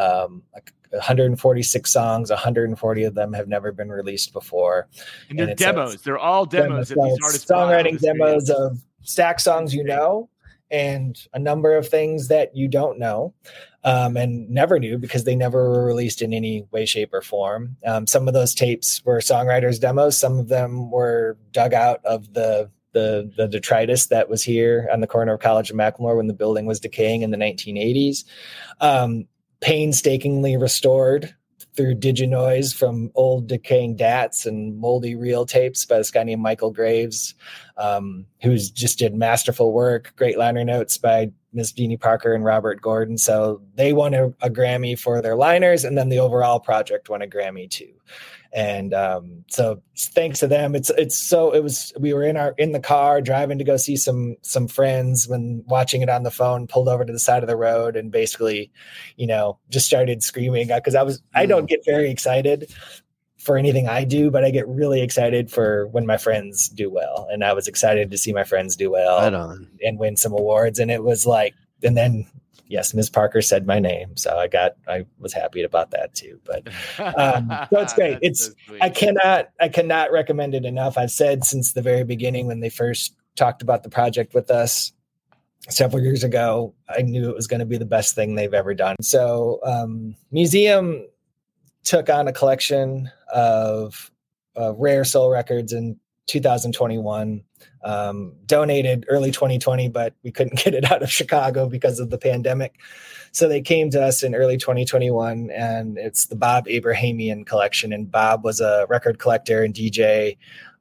146 songs. 140 of them have never been released before.
And they're demos. They're all demos that these artists
songwriting demos of Stax songs and a number of things that you don't know and never knew because they never were released in any way, shape, or form. Some of those tapes were songwriters demos. Some of them were dug out of the detritus that was here on the corner of College and Macklemore when the building was decaying in the 1980s. Painstakingly restored through Diginoise from old decaying DATs and moldy reel tapes by this guy named Michael Graves, who's just did masterful work, great liner notes by Ms. Deanie Parker and Robert Gordon. So they won a Grammy for their liners, and then the overall project won a Grammy too. And so thanks to them, we were in the car driving to go see some friends when watching it on the phone, pulled over to the side of the road and basically, just started screaming because I don't get very excited for anything I do, but I get really excited for when my friends do well. And I was excited to see my friends do well and win some awards. And it was like, and then yes, Ms. Parker said my name, so I was happy about that too. But so it's great. It's so I cannot recommend it enough. I've said since the very beginning when they first talked about the project with us several years ago, I knew it was going to be the best thing they've ever done. So Museum took on a collection of rare soul records and 2021. Donated early 2020, but we couldn't get it out of Chicago because of the pandemic. So they came to us in early 2021, and it's the Bob Abrahamian collection. And Bob was a record collector and DJ,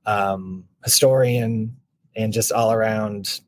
historian, and just all around,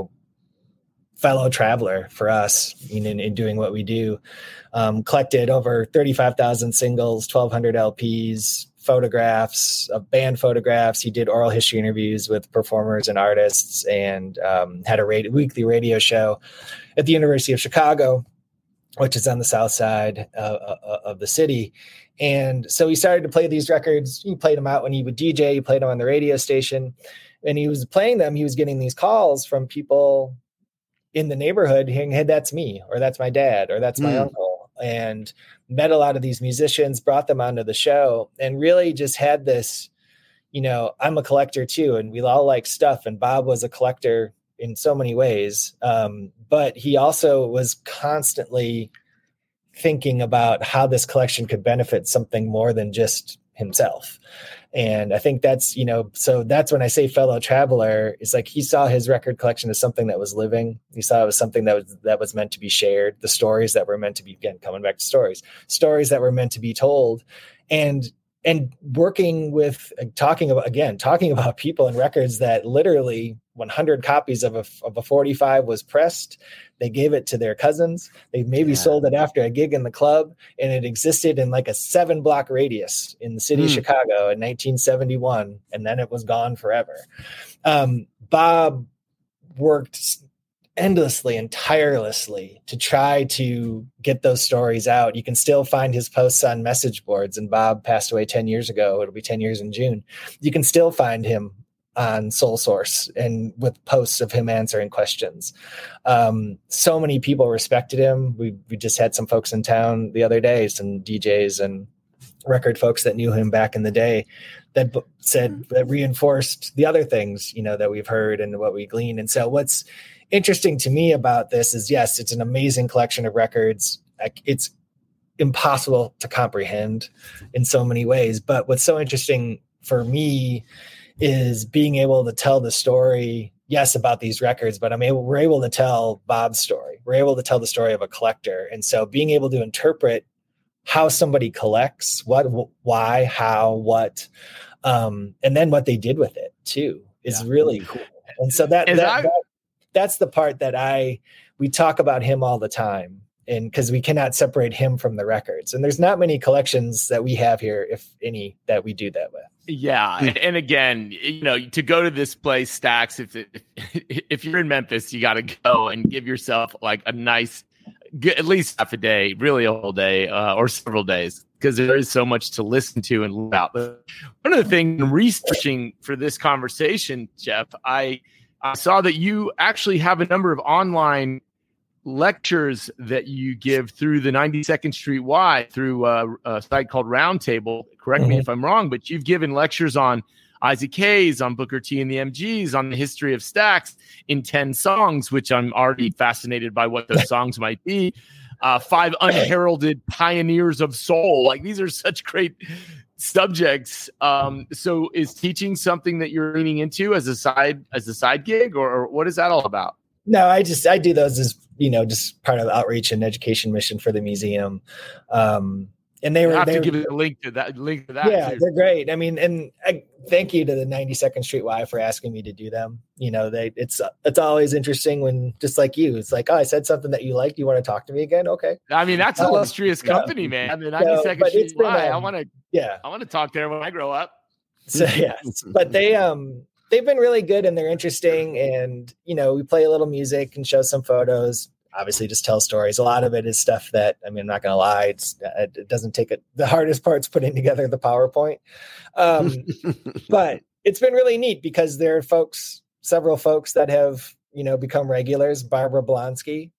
fellow traveler for us in doing what we do. Collected over 35,000 singles, 1,200 LPs, photographs, band photographs. He did oral history interviews with performers and artists, and had a weekly radio show at the University of Chicago, which is on the south side of the city. And so he started to play these records. He played them out when he would DJ. He played them on the radio station. And he was playing them. He was getting these calls from people in the neighborhood saying, hey, that's me, or that's my dad, or that's my uncle. And met a lot of these musicians, brought them onto the show, and really just had this, I'm a collector too. And we all like stuff. And Bob was a collector in so many ways. But he also was constantly thinking about how this collection could benefit something more than just himself. And I think that's, so that's when I say fellow traveler, it's like he saw his record collection as something that was living. He saw it was something that was meant to be shared. The stories that were meant to be, again, coming back to stories that were meant to be told, and working with, talking about people and records that literally 100 copies of a 45 was pressed. They gave it to their cousins. They maybe sold it after a gig in the club, and it existed in like a 7-block radius in the city of Chicago in 1971. And then it was gone forever. Bob worked endlessly and tirelessly to try to get those stories out. You can still find his posts on message boards, and Bob passed away 10 years ago. It'll be 10 years in June. You can still find him on Soul Source and with posts of him answering questions. So many people respected him. We just had some folks in town the other day, some DJs and record folks that knew him back in the day, that said, that reinforced the other things, that we've heard and what we gleaned. And so what's interesting to me about this is, yes, it's an amazing collection of records. It's impossible to comprehend in so many ways. But what's so interesting for me is being able to tell the story, yes, about these records, but we're able to tell Bob's story. We're able to tell the story of a collector. And so being able to interpret how somebody collects, what, why, how, what, and then what they did with it too is really cool. And so that's the part that we talk about him all the time. And because we cannot separate him from the records, and there's not many collections that we have here, if any, that we do that with. Yeah.
And again, to go to this place, Stax, if you're in Memphis, you got to go and give yourself like a nice, at least half a day, really a whole day, or several days, because there is so much to listen to and learn about. But one of the things in researching for this conversation, Jeff, I saw that you actually have a number of online lectures that you give through the 92nd Street Y, through a site called Roundtable. Correct me if I'm wrong, but you've given lectures on Isaac Hayes, on Booker T and the MGs, on the history of Stax in 10 songs, which I'm already fascinated by what those songs might be. 5 unheralded pioneers of soul. Like, these are such great subjects. So is teaching something that you're leaning into as a side gig, or what is that all about?
No, I do those as, just part of the outreach and education mission for the museum. And they
to give a link to that.
Yeah,
too.
They're great. And I thank you to the 92nd Street Y for asking me to do them. It's always interesting when, just like you, it's like, oh, I said something that you liked. You want to talk to me again? Okay.
That's an illustrious company, man. The 92nd Street Y. I want to talk there when I grow up.
So yeah, but they've been really good, and they're interesting. And, we play a little music and show some photos, obviously just tell stories. A lot of it is stuff that, I'm not going to lie, it doesn't take it. The hardest part's putting together the PowerPoint. But it's been really neat because there are several folks that have, become regulars. Barbara Blonsky.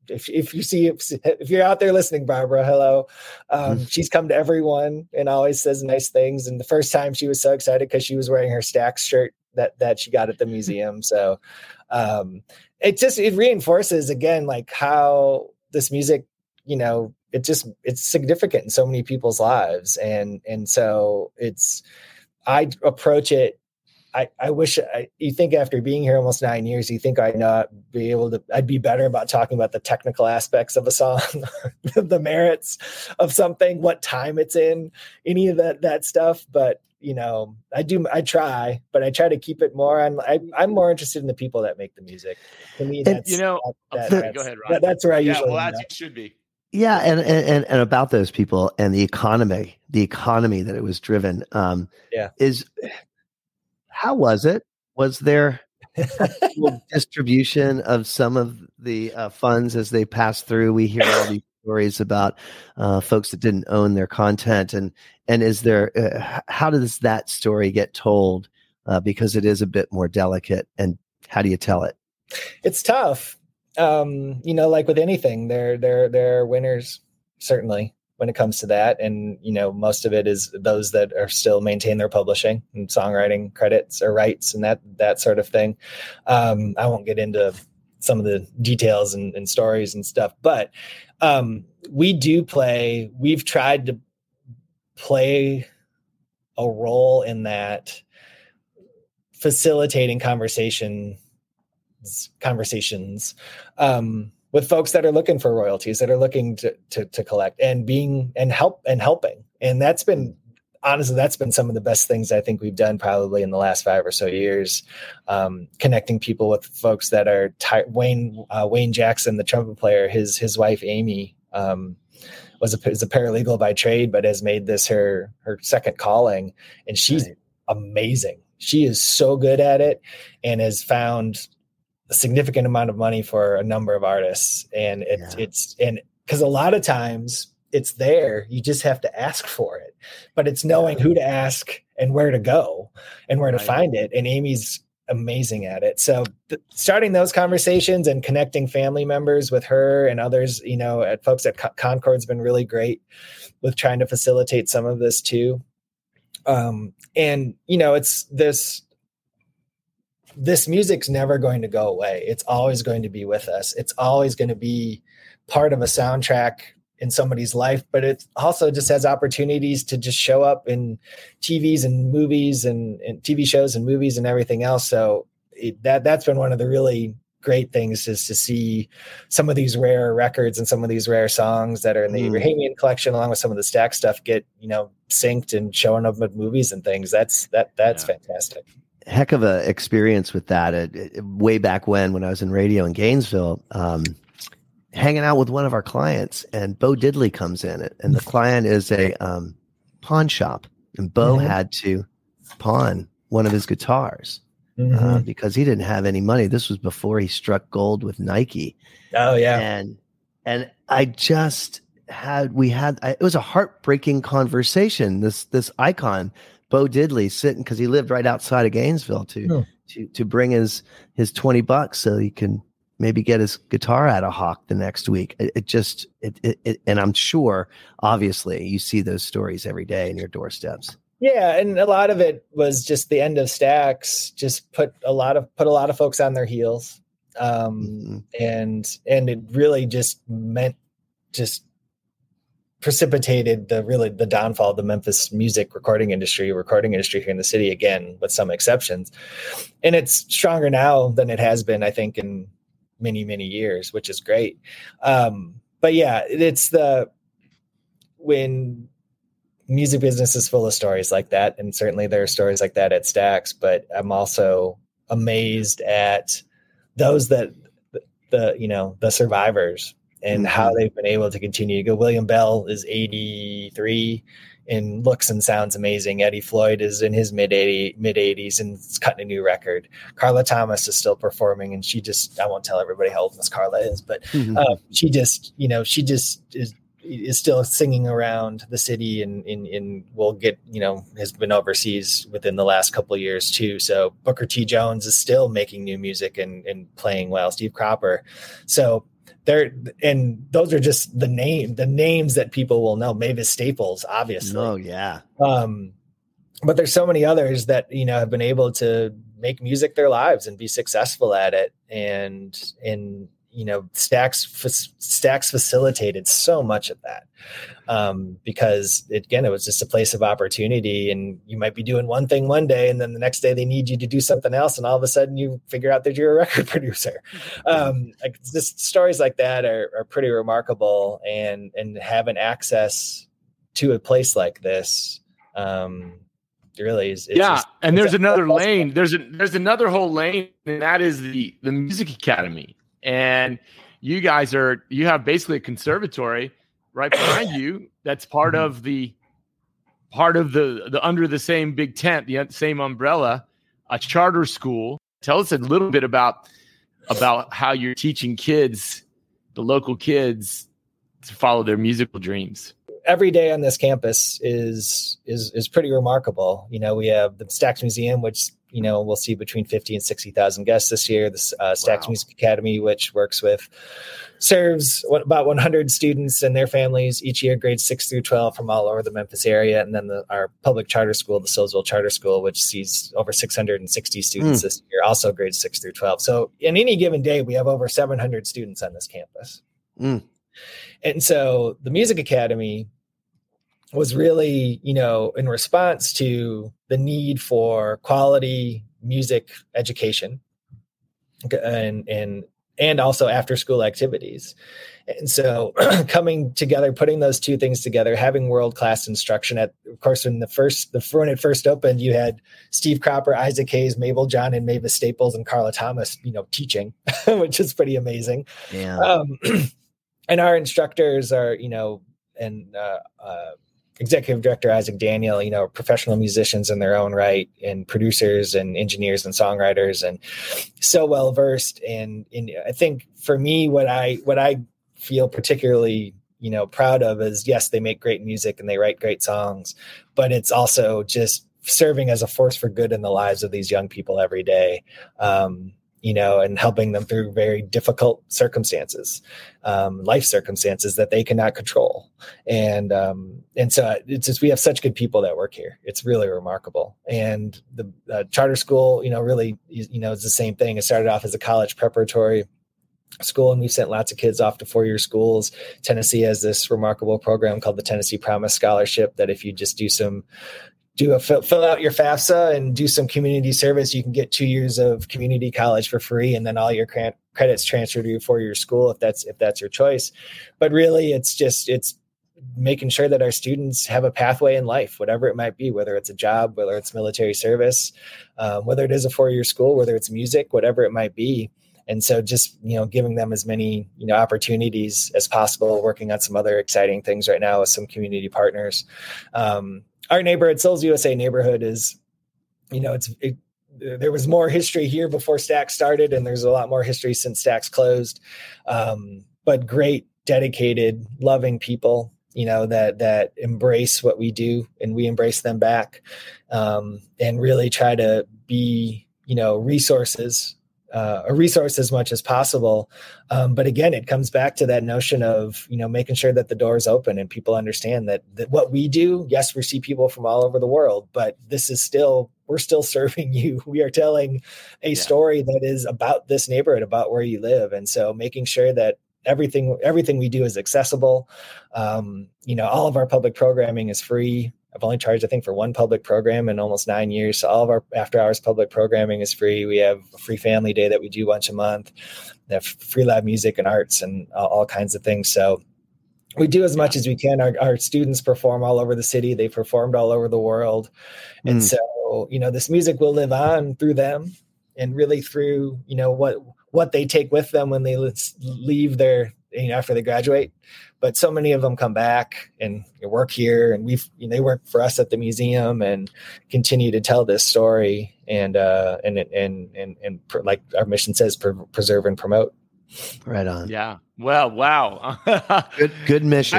If you're out there listening, Barbara, hello. She's come to everyone and always says nice things. And the first time she was so excited because she was wearing her Stax shirt that she got at the museum. So it reinforces again, like how this music, it's significant in so many people's lives. And so I approach it I wish you think after being here almost 9 years, you think I'd be better about talking about the technical aspects of a song, the merits of something, what time it's in, any of that stuff. But, I try to keep it more on. I'm more interested in the people that make the music. To me, that's,
go ahead, Rod.
That's where I usually,
as it should be.
Yeah. And about those people and the economy that it was driven, how was it? Was there distribution of some of the funds as they passed through? We hear all these stories about folks that didn't own their content, and is there? How does that story get told? Because it is a bit more delicate, and how do you tell it?
It's tough. Like with anything, there are winners, certainly, when it comes to that. And, most of it is those that are still maintain their publishing and songwriting credits or rights and that sort of thing. I won't get into some of the details and stories and stuff, but we've tried to play a role in that, facilitating conversations with folks that are looking for royalties, that are looking to collect and helping. And that's been some of the best things I think we've done probably in the last 5 or so years, connecting people with folks that are Wayne Jackson, the trumpet player, his wife, Amy, is a paralegal by trade, but has made this her second calling. And she's amazing. She is so good at it and has found a significant amount of money for a number of artists. And it's because a lot of times it's there, you just have to ask for it, but it's knowing who to ask and where to go and where to find it. And Amy's amazing at it. So starting those conversations and connecting family members with her and others, at folks at Concord's been really great with trying to facilitate some of this too. It's this music's never going to go away. It's always going to be with us. It's always going to be part of a soundtrack in somebody's life, but it also just has opportunities to just show up in TVs and movies and TV shows and movies and everything else. So that's been one of the really great things, is to see some of these rare records and some of these rare songs that are in the Abrahamian collection, along with some of the Stax stuff, get, synced and showing up at movies and things. That's fantastic.
Heck of a experience with that. Way back when I was in radio in Gainesville, hanging out with one of our clients, and Bo Diddley comes in, and the client is a pawn shop, and Bo had to pawn one of his guitars because he didn't have any money. This was before he struck gold with Nike.
Oh yeah.
And I just it was a heartbreaking conversation. This icon, Bo Diddley, sitting, because he lived right outside of Gainesville, to bring his $20 so he can maybe get his guitar out of hock the next week. And I'm sure, obviously, you see those stories every day in your doorsteps.
Yeah, and a lot of it was just the end of Stax. Just put a lot of folks on their heels, and it really just precipitated the downfall of the Memphis recording industry here in the city, again, with some exceptions. And it's stronger now than it has been, I think, in many, many years, which is great. But yeah, it's when music business is full of stories like that. And certainly there are stories like that at Stax, but I'm also amazed at those the survivors and how they've been able to continue to go. William Bell is 83 and looks and sounds amazing. Eddie Floyd is in his mid 80s and is cutting a new record. Carla Thomas is still performing, and I won't tell everybody how old Miss Carla is, but she is still singing around the city and will get, has been overseas within the last couple of years too. So Booker T. Jones is still making new music and playing well. Steve Cropper. So and those are just the names that people will know. Mavis Staples, obviously.
Oh yeah.
But there's so many others that, have been able to make music their lives and be successful at it. And Stax facilitated so much of that, because it was just a place of opportunity, and you might be doing one thing one day, and then the next day they need you to do something else, and all of a sudden you figure out that you're a record producer. Just stories like that are pretty remarkable, and having access to a place like this, really is.
And there's another lane. There's another whole lane, and that is the Music Academy. And you guys you have basically a conservatory right behind you. That's part of the under the same big tent, the same umbrella, a charter school. Tell us a little bit about how you're teaching kids, the local kids, to follow their musical dreams.
Every day on this campus is pretty remarkable. We have the Stax Museum, which, we'll see between 50 and 60,000 guests this year. The Stax Music Academy, which serves about 100 students and their families each year, grades 6 through 12 from all over the Memphis area. And then our public charter school, the Sylvesville Charter School, which sees over 660 students this year, also grades 6 through 12. So in any given day, we have over 700 students on this campus. And so the Music Academy was really, in response to the need for quality music education and also after school activities. And so coming together, putting those two things together, having world-class instruction of course, when it first opened, you had Steve Cropper, Isaac Hayes, Mabel John, and Mavis Staples, and Carla Thomas, teaching, which is pretty amazing. Yeah. And our instructors are, Executive Director Isaac Daniel, professional musicians in their own right, and producers and engineers and songwriters, and so well versed. And I think for me, what I feel particularly, proud of is, yes, they make great music and they write great songs, but it's also just serving as a force for good in the lives of these young people every day. And helping them through very difficult circumstances, life circumstances that they cannot control. And so it's just, we have such good people that work here. It's really remarkable. And the charter school, really, is the same thing. It started off as a college preparatory school, and we've sent lots of kids off to 4-year schools. Tennessee has this remarkable program called the Tennessee Promise Scholarship, that if you just fill out your FAFSA and do some community service, you can get 2 years of community college for free, and then all your credits transferred to your 4-year school if that's your choice. But really, it's making sure that our students have a pathway in life, whatever it might be, whether it's a job, whether it's military service, whether it is a 4-year school, whether it's music, whatever it might be. And so just, giving them as many, opportunities as possible, working on some other exciting things right now with some community partners. Our neighborhood, Souls USA neighborhood, is, there was more history here before Stax started, and there's a lot more history since Stax closed. But great, dedicated, loving people, that embrace what we do, and we embrace them back, and really try to be, a resource as much as possible. But again, it comes back to that notion of, making sure that the door is open and people understand that what we do, yes, we see people from all over the world, but we're still serving you. We are telling a story that is about this neighborhood, about where you live. And so making sure that everything we do is accessible. All of our public programming is free. I've only charged, I think, for one public program in almost 9 years. So all of our after hours public programming is free. We have a free family day that we do once a month. We have free live music and arts and all kinds of things. So we do as much as we can. Our students perform all over the city. They performed all over the world. And so, this music will live on through them, and really through, what they take with them when they leave their, after they graduate. But so many of them come back and work here, and they work for us at the museum and continue to tell this story, and like our mission says, preserve and promote.
Right on.
Yeah. Well, wow.
Good mission.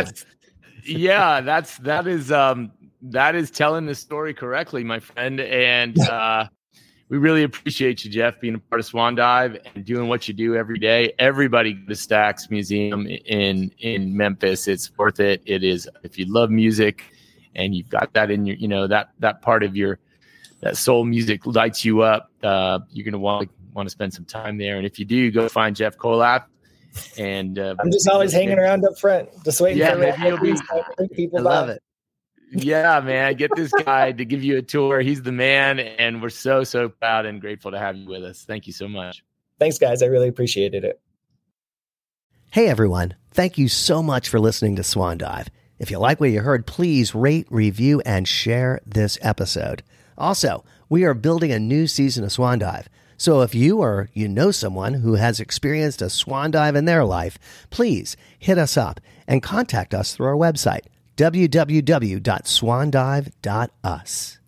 That is telling the story correctly, my friend. And we really appreciate you, Jeff, being a part of Swan Dive and doing what you do every day. Everybody go to Stax Museum in Memphis. It's worth it. It is. If you love music and you've got that in your, that part of your, that soul music lights you up, you're going to want to spend some time there. And if you do, go find Jeff Kolap And
I'm just always hanging around up front, just waiting for
maybe you'll be.
people.
I love it.
Yeah, man, get this guy to give you a tour. He's the man, and we're so proud and grateful to have you with us. Thank you so much.
Thanks, guys. I really appreciated it.
Hey, everyone. Thank you so much for listening to Swan Dive. If you like what you heard, please rate, review, and share this episode. Also, we are building a new season of Swan Dive. So if you or you know someone who has experienced a swan dive in their life, please hit us up and contact us through our website, www.swandive.us.